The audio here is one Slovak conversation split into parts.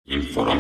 Inform.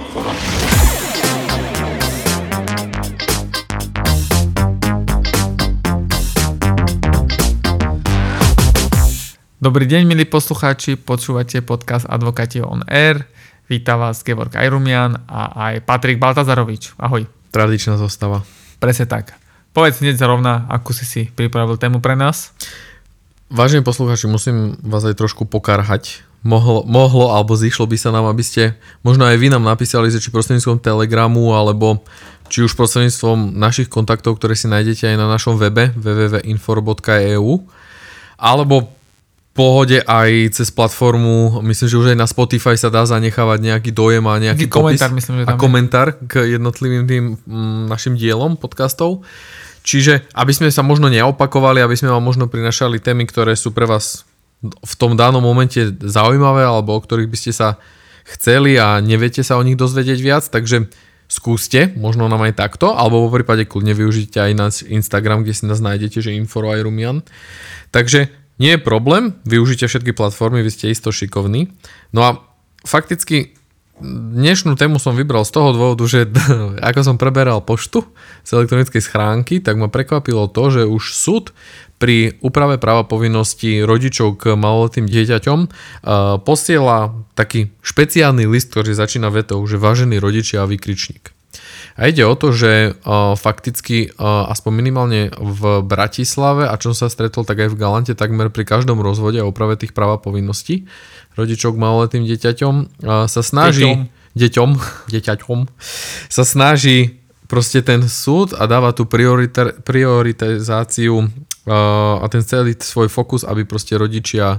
Dobrý deň, milí poslucháči, počúvate podcast Advokáti on Air. Vítam vás Georg Ajrumian a aj Patrik Baltazarovič. Ahoj. Tradičná zostava. Presne tak. Povedz hneď zrovna, akú si pripravil tému pre nás. Vážení poslucháči, musím vás aj trošku pokarhať. Mohlo alebo zišlo by sa nám, aby ste možno aj vy nám napísali, že či prostredníctvom Telegramu alebo či už prostredníctvom našich kontaktov, ktoré si nájdete aj na našom webe www.infor.eu alebo pohode aj cez platformu, myslím, že už aj na Spotify sa dá zanechávať nejaký dojem a nejaký komentár, popis myslím, že a komentár k jednotlivým tým našim dielom podcastov. Čiže, aby sme sa možno neopakovali, aby sme vám možno prinašali témy, ktoré sú pre vás v tom danom momente zaujímavé alebo o ktorých by ste sa chceli a neviete sa o nich dozvedieť viac, takže skúste, možno nám aj takto, alebo vo prípade kľudne využite aj náš Instagram, kde si nás nájdete, že Info_Ajrumian. Takže nie je problém, využite všetky platformy, vy ste isto šikovní. No a fakticky dnešnú tému som vybral z toho dôvodu, že ako som preberal poštu z elektronickej schránky, tak ma prekvapilo to, že už súd pri úprave práva povinnosti rodičov k maloletým dieťaťom posiela taký špeciálny list, ktorý začína vetou, že vážení rodičia a vykričník. A ide o to, že fakticky aspoň minimálne v Bratislave, a čo som sa stretol tak aj v Galante, takmer pri každom rozvode a úprave tých práv a povinností rodičov k maloletým dieťaťom sa snaží deťaťom sa snaží proste ten súd a dáva tú prioritizáciu a ten celý svoj fokus, aby proste rodičia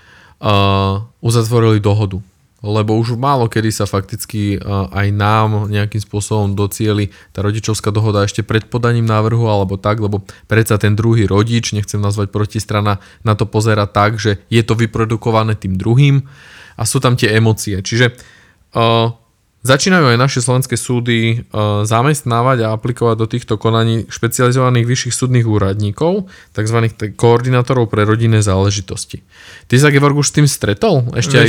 uzatvorili dohodu. Lebo už málo kedy sa fakticky aj nám nejakým spôsobom docieli tá rodičovská dohoda ešte pred podaním návrhu alebo tak, lebo predsa ten druhý rodič, nechcem nazvať protistrana, na to pozerá tak, že je to vyprodukované tým druhým a sú tam tie emócie. Čiže začínajú aj naše slovenské súdy zamestnávať a aplikovať do týchto konaní špecializovaných vyšších súdnych úradníkov, tzv. Koordinátorov pre rodinné záležitosti. Ty sa, Georg, už s tým stretol?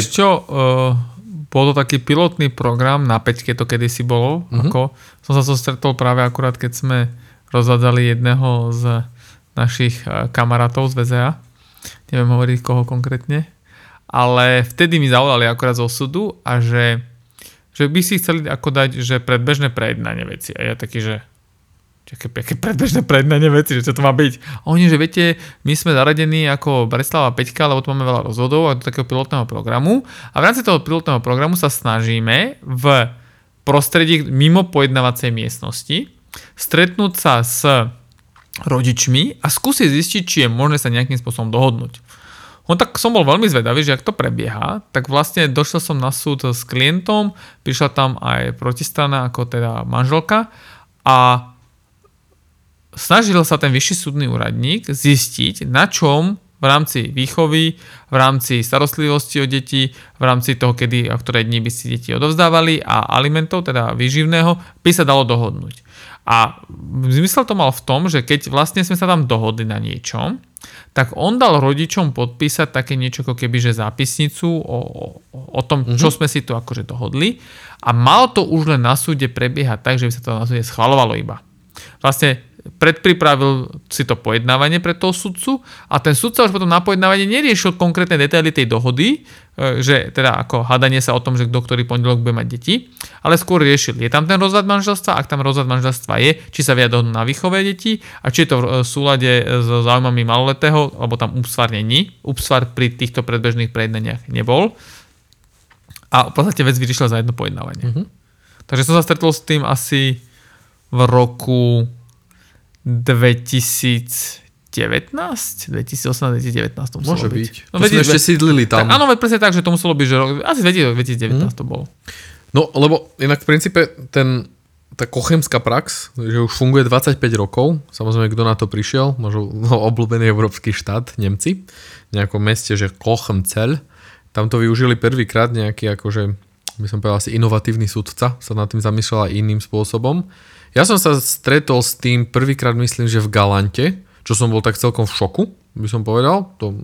Bol to taký pilotný program, na 5-ke to kedysi bolo. Ako som sa stretol práve akurát, keď sme rozvádzali jedného z našich kamarátov z VZA. Neviem hovoriť koho konkrétne. Ale vtedy mi zavolali akurát zo súdu a že by si chceli ako dať, že predbežné prejednanie veci. A ja taký, že aké predbežné prejednanie veci, že čo to má byť. A oni, že viete, my sme zaradení ako Bratislava 5, lebo tu máme veľa rozvodov a do takého pilotného programu. A v rámci toho pilotného programu sa snažíme v prostredí mimo pojednávacej miestnosti stretnúť sa s rodičmi a skúsiť zistiť, či je možné sa nejakým spôsobom dohodnúť. No tak som bol veľmi zvedavý, že ak to prebieha, tak vlastne došiel som na súd s klientom, prišla tam aj protistrana, ako teda manželka a snažil sa ten vyšší súdny úradník zistiť, na čom v rámci výchovy, v rámci starostlivosti o deti, v rámci toho, kedy a ktoré dni by si deti odovzdávali a alimentov, teda výživného, by sa dalo dohodnúť. A zmysel to mal v tom, že keď vlastne sme sa tam dohodli na niečom, tak on dal rodičom podpísať také niečo ako keby, že zápisnicu o tom, čo sme si tu akože dohodli a mal to už len na súde prebiehať tak, že by sa to na súde schvaľovalo iba. Vlastne predpripravil si to pojednávanie pre toho sudcu a ten sudca už potom na pojednávanie neriešil konkrétne detaily tej dohody, že teda ako hádanie sa o tom, že kto ktorý pondelok bude mať deti, ale skôr riešil, je tam ten rozvod manželstva, ak tam rozvod manželstva je, či sa vie dohodnúť na výchove detí a či je to v súlade s záujmami maloletého, alebo tam úpsvar není. Úpsvar pri týchto predbežných prejednaniach nebol. A v podstate vec vyriešila za jedno pojednávanie. Takže som sa stretol s tým asi v roku 2018, 2019 to môže muselo byť. No, sme ešte sídlili tam. Tak, áno, presne tak, že to muselo byť, že asi 2019 to bolo. No, lebo inak v princípe tá kochemská prax, že už funguje 25 rokov, samozrejme, kto na to prišiel, možno obľúbený európsky štát, Nemci, v nejakom meste, že Kochemcel, tam to využili prvýkrát nejaký, akože, by som povedal, asi inovatívny sudca, sa nad tým zamýšľala iným spôsobom. Ja som sa stretol s tým prvýkrát, myslím, že v Galante, čo som bol tak celkom v šoku, by som povedal. To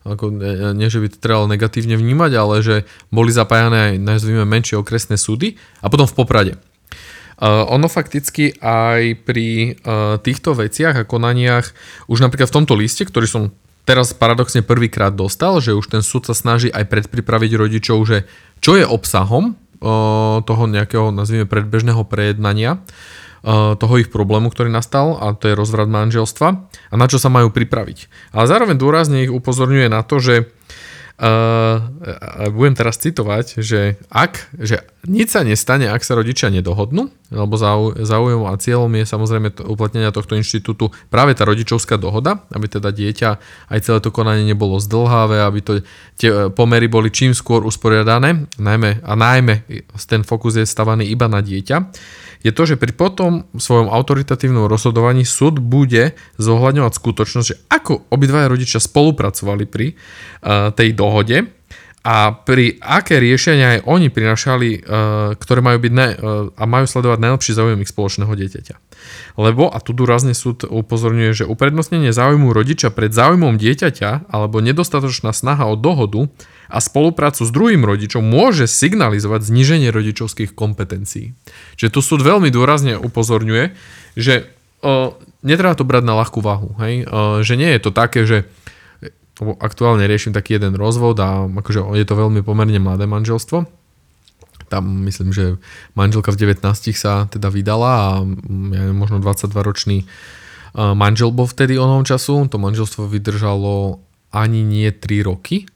ako nie, že by to trebalo negatívne vnímať, ale že boli zapájané aj, nazvime, menšie okresné súdy a potom v Poprade. Ono fakticky aj pri týchto veciach a konaniach, už napríklad v tomto liste, ktorý som teraz paradoxne prvýkrát dostal, že už ten súd sa snaží aj predpripraviť rodičov, že čo je obsahom toho nejakého, nazvime, predbežného prejednania toho ich problému, ktorý nastal, a to je rozvrat manželstva a na čo sa majú pripraviť. Ale zároveň dôrazne ich upozorňuje na to, že budem teraz citovať, že nič sa nestane, ak sa rodičia nedohodnú, lebo záujmom a cieľom je samozrejme uplatnenia tohto inštitútu práve tá rodičovská dohoda, aby teda dieťa aj celé to konanie nebolo zdĺhavé, aby tie pomery boli čím skôr usporiadané, najmä ten fokus je stavaný iba na dieťa, je to, že pri potom svojom autoritatívnom rozhodovaní súd bude zohľadňovať skutočnosť, že ako obidvaja rodičia spolupracovali pri tej dohode a pri aké riešenia aj oni prinášali, ktoré majú byť a majú sledovať najlepší záujem ich spoločného dieťaťa. Lebo, a tu dôrazne súd upozorňuje, že uprednostnenie záujmu rodiča pred záujmom dieťaťa alebo nedostatočná snaha o dohodu a spoluprácu s druhým rodičom môže signalizovať zníženie rodičovských kompetencií. Čiže tu súd veľmi dôrazne upozorňuje, že netreba to brať na ľahkú váhu. Hej? Že nie je to také, že aktuálne riešim taký jeden rozvod a akože je to veľmi pomerne mladé manželstvo. Tam myslím, že manželka v 19 sa teda vydala a možno 22-ročný manžel bol vtedy onom času. To manželstvo vydržalo ani nie 3 roky.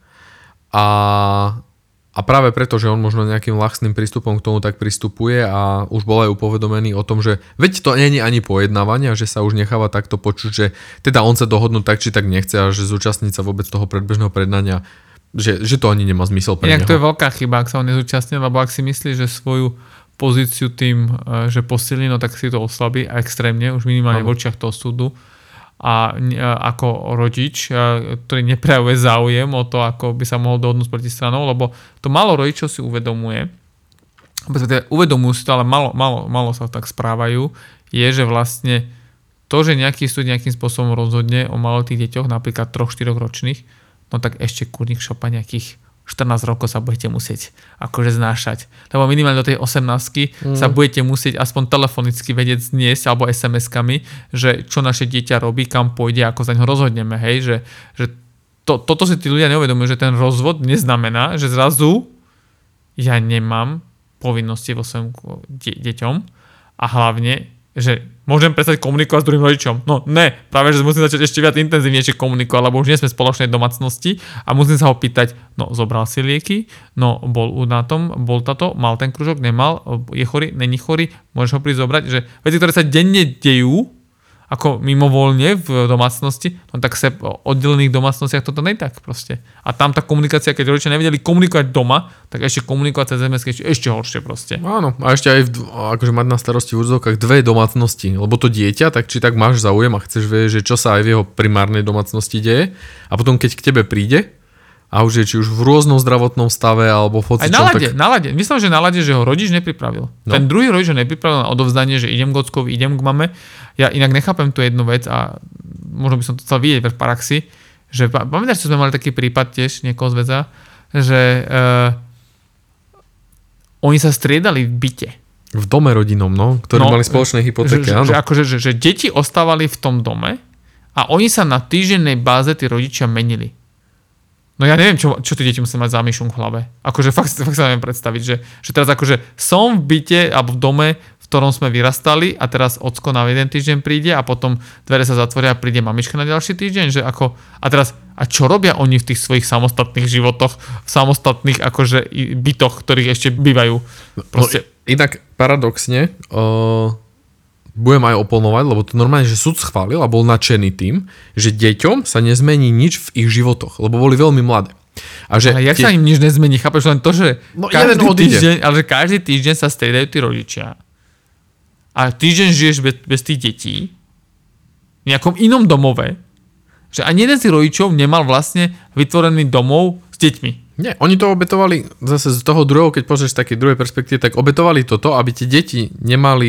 A práve preto, že on možno nejakým ľahkým prístupom k tomu tak pristupuje a už bol aj upovedomený o tom, že veď to nie je ani pojednávanie, že sa už necháva takto počuť, že teda on sa dohodnúť tak či tak nechce a že zúčastniť sa vôbec toho predbežného prednania, že to ani nemá zmysel pre neho. To je veľká chyba, ak sa on nezúčastnil, lebo ak si myslí, že svoju pozíciu tým, že posilní, no tak si to oslabí extrémne, už minimálne v očiach toho súdu. A ako rodič, ktorý neprejavuje záujem o to, ako by sa mohol dohodnúť s protistranou, lebo to málo rodičov si uvedomuje, uvedomujú si to, ale málo sa tak správajú, je, že vlastne to, že nejaký súd nejakým spôsobom rozhodne o malých deťoch, napríklad 3-4 ročných, no tak ešte kurník šopa nejakých 14 rokov sa budete musieť akože znášať. Lebo minimálne do tej 18 sa budete musieť aspoň telefonicky vedieť zniesť alebo SMS-kami, že čo naše dieťa robí, kam pôjde, ako za ňo rozhodneme. Hej? Že toto si tí ľudia neuvedomujú, že ten rozvod neznamená, že zrazu ja nemám povinnosti vo svojom deťom a hlavne, že môžem prestať komunikovať s druhým rodičom. No ne, práve že musím začať ešte viac intenzívnejšie komunikovať, lebo už nie sme v spoločnej domácnosti a musím sa ho pýtať, no zobral si lieky, no bol na tom, bol táto, mal ten kružok, nemal, je chorý, není chorý, môžeš ho prísť zobrať, že veci, ktoré sa denne dejú, ako mimovoľne v domácnosti, no tak sa v oddelených domácnostiach toto nie tak proste. A tam tá komunikácia, keď rodičia nevedeli komunikovať doma, tak ešte komunikovať cez SMS ešte horšie proste. Áno, a ešte aj akože mať na starosti v úvodzovkách 2 domácnosti, lebo to dieťa, tak či tak máš záujem a chceš vedieť, že čo sa aj v jeho primárnej domácnosti deje a potom keď k tebe príde a už je či už v rôznom zdravotnom stave alebo v hocičom. Aj na lade. Myslím, že na lade, že ho rodič nepripravil. No. Ten druhý rodič ho nepripravil na odovzdanie, že idem k ockovi, idem k mame. Ja inak nechápem tú jednu vec a možno by som to chcel vidieť v praxi, že pamätáš, že sme mali taký prípad tiež niekoho z väza, že oni sa striedali v byte. V dome rodinnom, no, ktorí mali spoločné hypotéky, áno. Že deti ostávali v tom dome a oni sa na týždennej báze tí rodičia menili. No ja neviem, čo tí deti musia mať za myšunk v hlave. Akože fakt sa neviem predstaviť, že teraz akože som v byte alebo v dome, v ktorom sme vyrastali a teraz ocko na jeden týždeň príde a potom dvere sa zatvoria a príde mamička na ďalší týždeň, že ako a čo robia oni v tých svojich samostatných životoch, v samostatných akože bytoch, ktorých ešte bývajú. Proste. No, inak paradoxne budem aj oponovať, lebo to normálne, že súd schválil a bol nadšený tým, že deťom sa nezmení nič v ich životoch, lebo boli veľmi mladé. Ale jak sa im nič nezmení? Chápeš len to, že každý týždeň sa striedajú tí rodičia a týždeň žiješ bez tých detí v nejakom inom domove, že ani jeden z tých rodičov nemal vlastne vytvorený domov s deťmi. Nie, oni to obetovali zase z toho druhého, keď pozrieš z takej druhej perspektívy, tak obetovali toto, aby tie deti nemali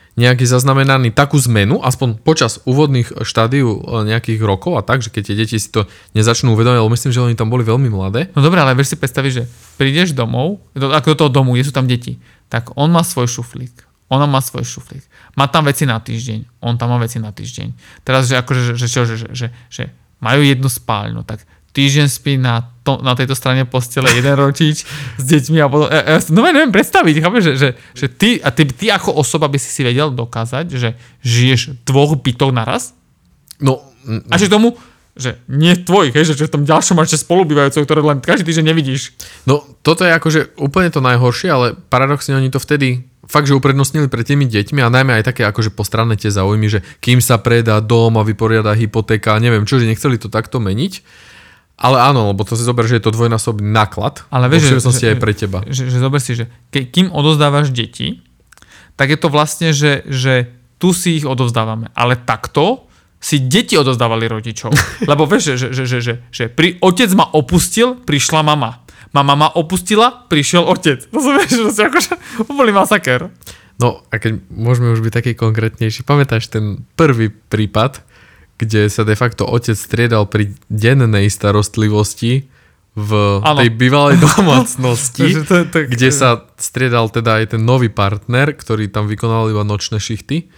nejaký zaznamenaný takú zmenu, aspoň počas úvodných štádiu nejakých rokov a tak, že keď tie deti si to nezačnú uvedomiť, ale myslím, že oni tam boli veľmi mladé. No dobré, ale vieš si predstaviť, že prídeš domov, ako do toho domu, kde sú tam deti, tak on má svoj šuflík, ona má svoj šuflík, má tam veci na týždeň, on tam má veci na týždeň. Teraz, že akože, že majú jednu spálňu, tak týždeň spí na tejto strane postele jeden rodič s deťmi a potom... neviem predstaviť, chápeš, že ty ako osoba by si vedel dokázať, že žiješ v 2 bytoch naraz? No... A že tomu, že nie tvojich, že v tom ďalšom máš spolubývajúcov, ktoré len každý týždeň nevidíš. No, toto je akože úplne to najhoršie, ale paradoxne oni to vtedy fakt, že uprednostnili pre tými deťmi a najmä aj také akože postranné tie záujmy, že kým sa predá dom a vyporiada hypotéka, neviem čo, že nechceli to takto meniť. Ale áno, lebo to si zober, že je to dvojnásobný náklad. Ale vieš, že aj pre teba. Že zober si, že kým odovzdávaš deti, tak je to vlastne, že tu si ich odovzdávame. Ale takto si deti odovzdávali rodičov. Lebo vieš, že otec ma opustil, prišla mama. Mama ma opustila, prišiel otec. To som vieš, že si akože úplný masaker. No a keď môžeme už byť taký konkrétnejší, pamätáš ten prvý prípad, kde sa de facto otec striedal pri dennej starostlivosti v tej bývalej domácnosti, kde sa striedal teda aj ten nový partner, ktorý tam vykonal iba nočné šichty.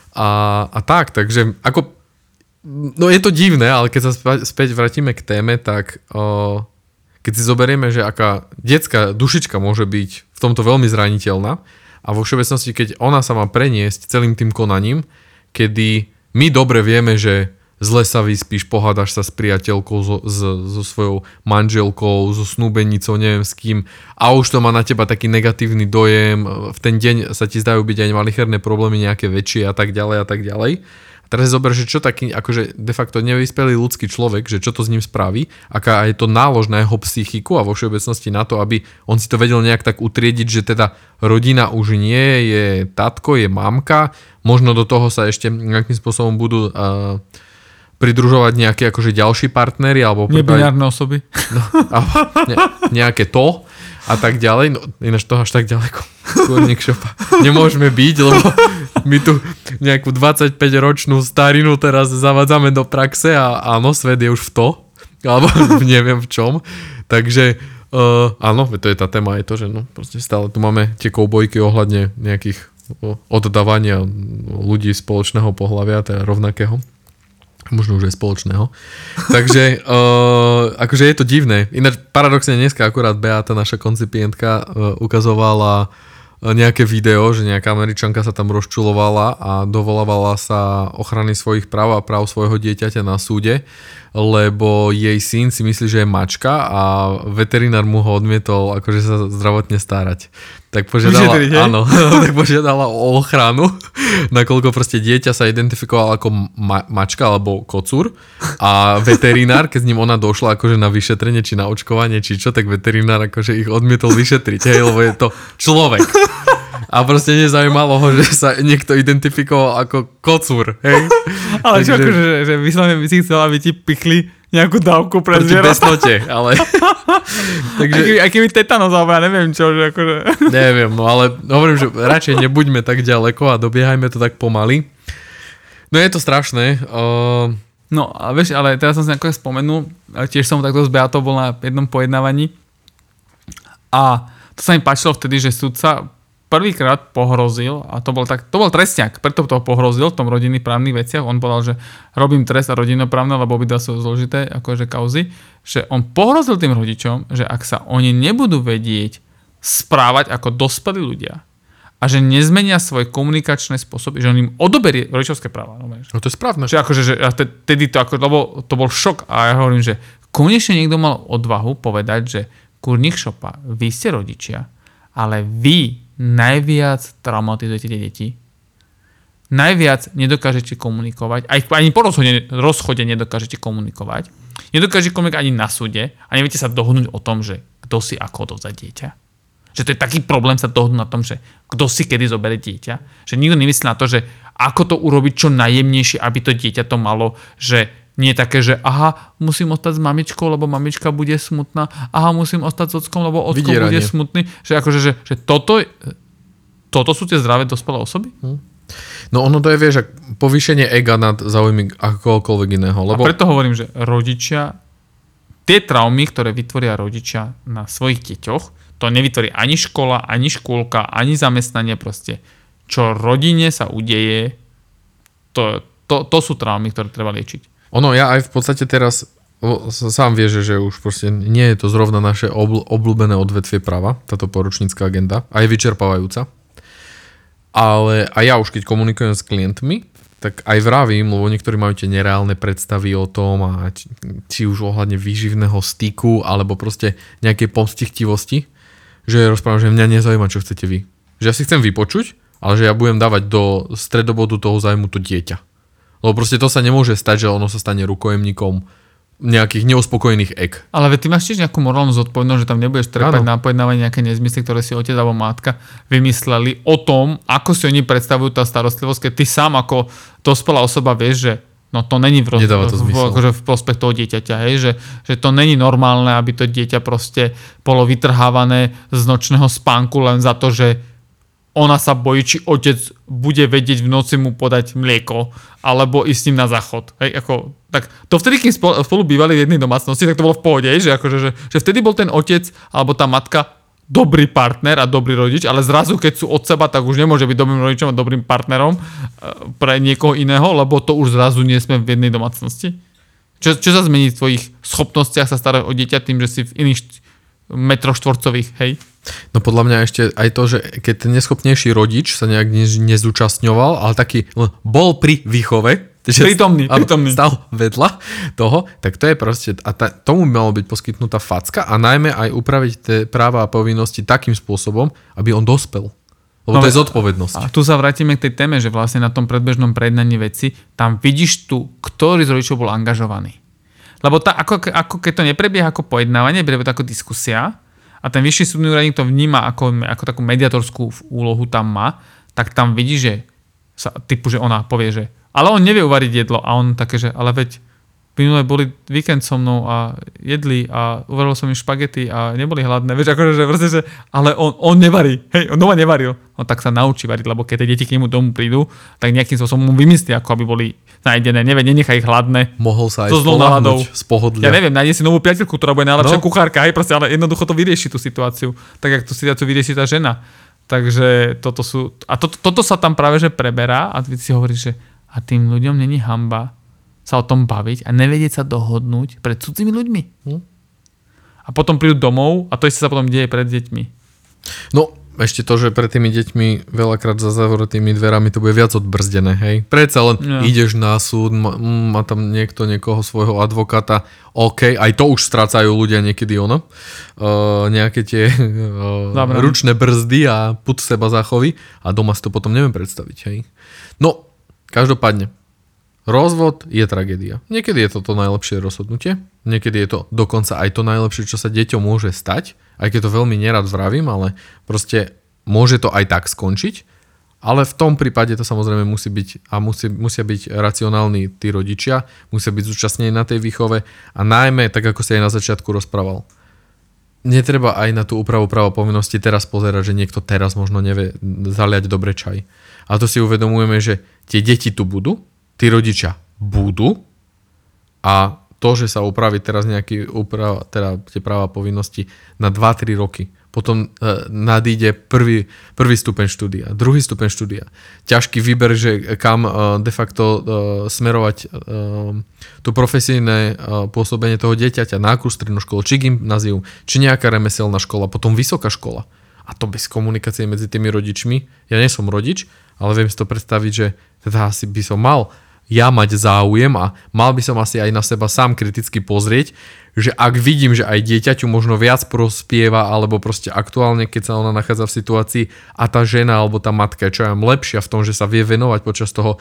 A tak, takže ako, no je to divné, ale keď sa späť vrátime k téme, tak keď si zoberieme, že aká detská dušička môže byť v tomto veľmi zraniteľná a vo všeobecnosti, keď ona sa má preniesť celým tým konaním, kedy my dobre vieme, že zle sa vyspíš, pohádaš sa s priateľkou, so svojou manželkou, so snúbenicou, neviem s kým a už to má na teba taký negatívny dojem, v ten deň sa ti zdajú byť aj malicherné problémy nejaké väčšie a tak ďalej a tak ďalej. A teraz zober, že čo taký akože de facto nevyspelý ľudský človek, že čo to s ním spraví, aká je to nálož na jeho psychiku a vo všeobecnosti na to, aby on si to vedel nejak tak utriediť, že teda rodina už nie je tatko, je mamka, možno do toho sa ešte nejakým spôsobom budú pridružovať nejaké akože ďalší partneri alebo nebinárne osoby. No, nejaké to a tak ďalej. No, ináč to až tak ďaleko. Kúrnik šopa. Nemôžeme byť, lebo my tu nejakú 25-ročnú starinu teraz zavádzame do praxe a áno, svet je už v to. Alebo neviem v čom. Takže áno, to je tá téma, je to, že no, proste stále tu máme tie koubojky ohľadne nejakých oddávania ľudí spoločného pohlavia, teda rovnakého. Možno už aj spoločného. Takže akože je to divné. Ináč paradoxne dneska akurát Beata, naša koncipientka, ukazovala nejaké video, že nejaká Američanka sa tam rozčulovala a dovolávala sa ochrany svojich práv a práv svojho dieťaťa na súde, lebo jej syn si myslí, že je mačka a veterinár mu ho odmietol akože sa zdravotne starať. Tak požiadala o ochranu, nakoľko proste dieťa sa identifikoval ako mačka alebo kocúr a veterinár, keď s ním ona došla akože na vyšetrenie či na očkovanie či čo, tak veterinár akože ich odmietol vyšetriť, lebo je to človek. A proste nezaujímalo ho, že sa niekto identifikoval ako kocúr, hej? Ale čo akože, že vyslovene by si chcel, aby ti pichli nejakú dávku pre zvieratá. Besnote, ale... Takže... Aj keby tetanos, alebo ja neviem čo, že akože... Neviem, no ale hovorím, že radšej nebuďme tak ďaleko a dobiehajme to tak pomaly. No je to strašné. No a vieš, ale teraz som si nejaké spomenul, tiež som takto s Beatou bol na jednom pojednávaní a to sa mi páčilo vtedy, že sudca prvýkrát pohrozil, a to bol trestňák, preto to pohrozil v tom rodinných právnych veciach. On povedal, že robím trest a rodinnoprávne, lebo obidva sú zložité akože kauzy, že on pohrozil tým rodičom, že ak sa oni nebudú vedieť správať ako dospelí ľudia a že nezmenia svoje komunikačné spôsoby, že on im odoberie rodičovské práva. No to je správne. Že akože, že tedy to ako, lebo to bol šok a ja hovorím, že konečne niekto mal odvahu povedať, že Kúrnik šopa, vy ste rodičia, ale vy najviac traumatizujete tie deti. Najviac nedokážete komunikovať. Ani po rozchode nedokážete komunikovať. Nedokážete komunikovať ani na súde a neviete sa dohodnúť o tom, že kto si ako odovzdá dieťa. Že to je taký problém sa dohodnúť na tom, že kto si kedy zoberie dieťa. Že nikto nemyslí na to, že ako to urobiť čo najjemnejšie, aby to dieťa to malo, že nie je také, že aha, musím ostať s mamičkou, lebo mamička bude smutná. Aha, musím ostať s ockom, lebo ocko bude smutný. Že akože, že toto sú tie zdravé dospelé osoby? No ono to je, vieš, povýšenie ega nad záujmy akokoľvek iného. Lebo... A preto hovorím, že rodičia, tie traumy, ktoré vytvoria rodičia na svojich deťoch, to nevytvorí ani škola, ani škôlka, ani zamestnanie proste. Čo rodine sa udeje, to sú traumy, ktoré treba liečiť. Ono, ja aj v podstate teraz sám vieš, že už proste nie je to zrovna naše obľúbené odvetvie práva, táto poručnícka agenda, aj vyčerpávajúca. Ale aj ja už keď komunikujem s klientmi, tak aj vravím, lebo niektorí majú tie nereálne predstavy o tom a či už ohľadne výživného styku alebo proste nejakej pomstichtivosti, že rozprávam, že mňa nezaujíma, čo chcete vy. Že ja si chcem vypočuť, ale že ja budem dávať do stredobodu toho zájmu to dieťa. Lebo proste to sa nemôže stať, že ono sa stane rukojemníkom nejakých neuspokojených ek. Ale ty máš tiež nejakú morálnu zodpovednosť, že tam nebudeš trepať na pojednávanie nejaké nezmysly, ktoré si otec alebo matka vymysleli o tom, ako si oni predstavujú tá starostlivosť, keď ty sám ako dospelá osoba vieš, že no to není v prospech toho dieťaťa, hej? Že to není normálne, aby to dieťa proste bolo vytrhávané z nočného spánku len za to, že ona sa bojí, či otec bude vedieť v noci mu podať mlieko alebo ísť s ním na záchod. Hej, ako, tak to vtedy, keď spolu bývali v jednej domácnosti, tak to bolo v pohode, že vtedy bol ten otec alebo tá matka dobrý partner a dobrý rodič, ale zrazu, keď sú od seba, tak už nemôže byť dobrým rodičom a dobrým partnerom pre niekoho iného, lebo to už zrazu nie sme v jednej domácnosti. Čo sa zmení v tvojich schopnostiach sa starať o dieťa tým, že si v iných metroch štvorcových, hej? No podľa mňa ešte aj to, že keď ten neschopnejší rodič sa nejak nezúčastňoval, ale taký bol pri výchove, prítomný. Stal vedľa toho, tak to je proste, tomu by malo byť poskytnutá facka a najmä aj upraviť tie práva a povinnosti takým spôsobom, aby on dospel. Lebo to je zodpovednosť. A tu sa vrátime k tej téme, že vlastne na tom predbežnom prejednaní veci, tam vidíš tu, ktorý z rodičov bol angažovaný. Lebo ako keď to neprebieha ako pojednávanie, prebieha to ako diskusia a ten vyšší súdny úradník to vníma ako takú mediatorskú úlohu tam má, tak tam vidí, že že ona povie, že ale on nevie uvariť jedlo a on také, že ale veď minulé boli víkend so mnou a jedli a uvaril som im špagety a neboli hladné. Vieš, akože, že proste, že ale on nevarí. Hej, on doma nevaril. On tak sa naučí variť, lebo keď tie deti k nemu domu prídu, tak nejakým spôsobom mu vymyslí, ako aby boli nájdené. Nenechaj ich hladné. Mohol sa aj spoľahnúť z pohodlia. Ja neviem, nájde si novú priateľku, ktorá bude najlepšia kuchárka, hej, proste, ale jednoducho to vyrieši tú situáciu. Tak, jak tú situáciu vyrieši tá žena. Takže toto sa tam práve že preberá a ty si hovoríš, že a tým ľuďom není hanba sa o tom baviť a nevedieť sa dohodnúť pred cudzými ľuďmi. A potom prídu domov a to isté sa potom deje pred deťmi. No, ešte to, že pred tými deťmi veľakrát za zavretými dverami to bude viac odbrzdené, hej. Predsa len ideš na súd, má tam niekto niekoho svojho advokáta, OK, aj to už strácajú ľudia niekedy nejaké tie ručné brzdy a pud seba záchovy a doma si to potom neviem predstaviť, hej. No, každopádne, rozvod je tragédia. Niekedy je to najlepšie rozhodnutie, niekedy je to dokonca aj to najlepšie, čo sa deťom môže stať, aj keď to veľmi nerad vravím, ale proste môže to aj tak skončiť, ale v tom prípade to samozrejme musí byť a musia byť racionálni tí rodičia, musia byť zúčastnení na tej výchove a najmä, tak ako si aj na začiatku rozprával, netreba aj na tú úpravu práva povinnosti teraz pozerať, že niekto teraz možno nevie zaliať dobre čaj. A to si uvedomujeme, že tie deti tu budú, tí rodičia budú a to, že sa upraví teraz nejaký teda tie práva povinnosti na 2-3 roky. Potom nadíde prvý stupeň štúdia, druhý stupeň štúdia. Ťažký výber, že kam de facto smerovať to profesijné pôsobenie toho dieťaťa, na akú strednú školu, či gymnázium, či nejaká remeselná škola, potom vysoká škola. A to bez komunikácie medzi tými rodičmi. Ja nie som rodič, ale viem si to predstaviť, že teda asi by som mal ja mať záujem a mal by som asi aj na seba sám kriticky pozrieť, že ak vidím, že aj dieťaťu možno viac prospieva alebo proste aktuálne, keď sa ona nachádza v situácii a tá žena alebo tá matka je čo ja lepšia v tom, že sa vie venovať počas toho,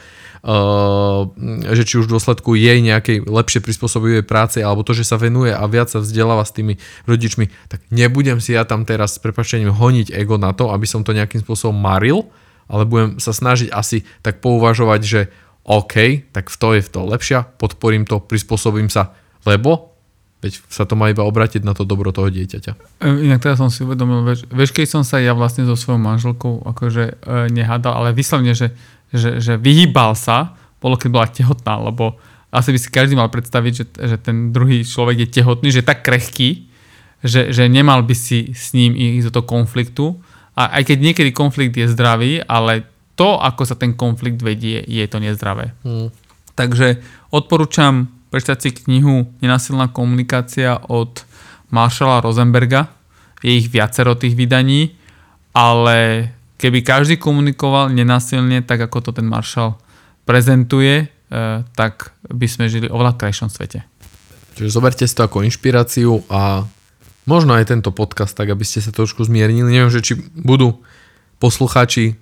že či už v dôsledku jej nejakej lepšie prispôsobivej práce alebo to, že sa venuje a viac sa vzdeláva s tými rodičmi, tak nebudem si ja tam teraz s prepáčením honiť ego na to, aby som to nejakým spôsobom maril, ale budem sa snažiť asi tak pouvažovať, že OK, tak v to lepšia, podporím to, prispôsobím sa, lebo Veď sa to má iba obrátiť na to dobro toho dieťaťa. Inak teraz som si uvedomil, vieš, keď som sa ja vlastne so svojou manželkou akože nehádal, ale vyslovne, že vyhýbal sa, bolo keď bola tehotná, lebo asi by si každý mal predstaviť, že ten druhý človek je tehotný, že je tak krehký, že nemal by si s ním ísť do toho konfliktu. A aj keď niekedy konflikt je zdravý, ale to, ako sa ten konflikt vedie, je to nezdravé. Takže odporúčam prečítať si knihu Nenásilná komunikácia od Marshalla Rosenberga. Je ich viacero tých vydaní, ale keby každý komunikoval nenásilne, tak ako to ten Marshall prezentuje, tak by sme žili oveľa krajšom svete. Čiže zoberte si to ako inšpiráciu a možno aj tento podcast, tak aby ste sa trošku zmiernili. Neviem, že či budú poslucháči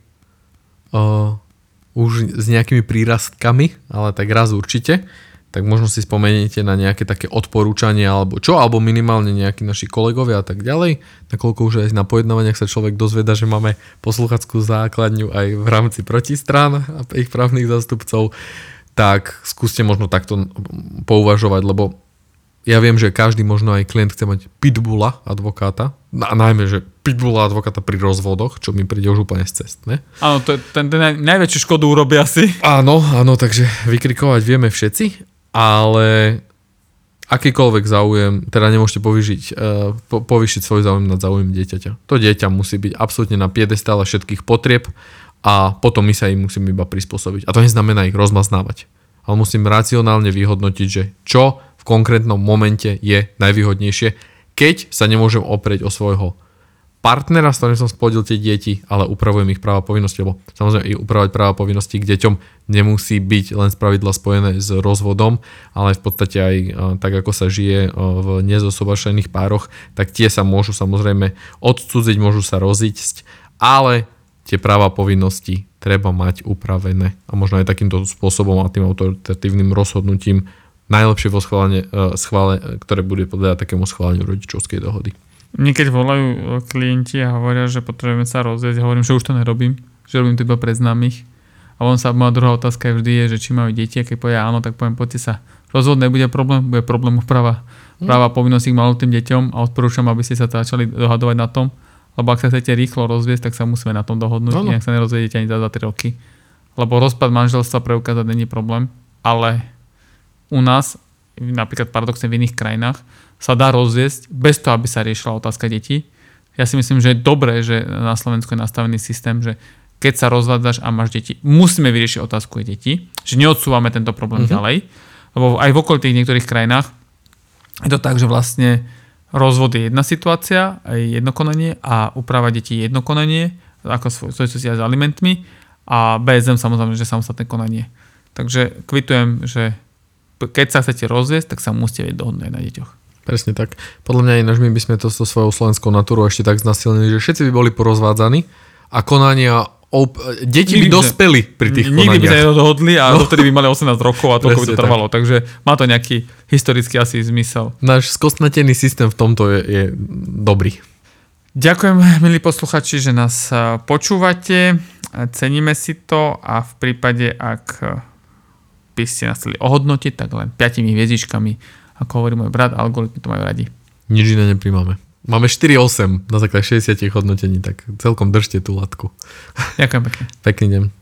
už s nejakými prírastkami, ale tak raz určite. Tak možno si spomeniete na nejaké také odporúčanie alebo minimálne nejakí naši kolegovia a tak ďalej. Nakoľko už aj na pojednávaniach sa človek dozveda, že máme posluchačskú základňu aj v rámci protistrán a ich právnych zástupcov, tak skúste možno takto pouvažovať, lebo ja viem, že každý možno aj klient chce mať pitbulla advokáta, a najmä, že pitbulla advokáta pri rozvodoch, čo mi príde už úplne scestné. Áno, ten najväčšiu škodu urobí asi. Áno, takže vykrikovať vieme všetci. Ale akýkoľvek záujem, teda nemôžete povýšiť svoj záujem nad záujem dieťaťa. To dieťa musí byť absolútne na piedestále všetkých potrieb a potom my sa im musíme iba prispôsobiť. A to neznamená ich rozmaznávať. Ale musím racionálne vyhodnotiť, že čo v konkrétnom momente je najvýhodnejšie, keď sa nemôžem oprieť o svojho partnera, s ktorým som splodil tie deti, ale upravujem ich práva povinnosti, lebo samozrejme upravovať práva povinnosti k deťom nemusí byť len spravidla spojené s rozvodom, ale v podstate aj tak, ako sa žije v nezosobášených pároch, tak tie sa môžu samozrejme odcudziť, môžu sa rozísť, ale tie práva povinnosti treba mať upravené a možno aj takýmto spôsobom a tým autoritatívnym rozhodnutím najlepšie vo schvále, ktoré bude podľa takému schváleniu rodičovskej dohody. Mne keď volajú klienti a hovoria, že potrebujeme sa rozviesť, hovorím, že už to nerobím, že robím to iba pre známych. A moja druhá otázka vždy je, že či majú deti, a keď povie áno, tak poviem, poďte sa. Rozvod nebude problém, bude problém práva povinnosti k malým deťom a odporúčam, aby ste sa začali dohadovať na tom, lebo ak sa chcete rýchlo rozviesť, tak sa musíme na tom dohodnúť, inak sa nerozviedete ani za 2-3 roky. Lebo rozpad manželstva preukázať není problém, ale u nás, napríklad paradoxne v iných krajinách, sa dá rozviesť bez toho, aby sa riešila otázka detí. Ja si myslím, že je dobré, že na Slovensku je nastavený systém, že keď sa rozvádzaš a máš deti, musíme vyriešiť otázku detí, že neodsúvame tento problém ďalej, lebo aj v okolitých niektorých krajinách je to tak, že vlastne rozvod je jedna situácia, jedno konanie a úprava detí je jedno konanie, ako súvisí s alimentmi a BSM samozrejme, že samostatné konanie. Takže kvitujem, že keď sa chcete rozviesť, tak sa musíte vedieť dohodnúť na deťoch. Presne tak. Podľa mňa ináč my by sme to so svojou slovenskou natúrou ešte tak znasilnili, že všetci by boli porozvádzaní a konania deti by dospeli pri tých konaniach. Nikdy by sa nedohodli a dovtedy by mali 18 rokov a toľko by to trvalo. Tak. Takže má to nejaký historický asi zmysel. Náš skostnatený systém v tomto je dobrý. Ďakujem, milí posluchači, že nás počúvate. Ceníme si to a v prípade, ak by ste nás chceli ohodnotiť, tak len 5 hviezdičkami. Ako hovorí môj brat, algoritmy to majú radi. Nič iné nepríjmame. Máme 4,8 na základe 60 hodnotení, tak celkom držte tú latku. Ďakujem pekne. Pekný deň.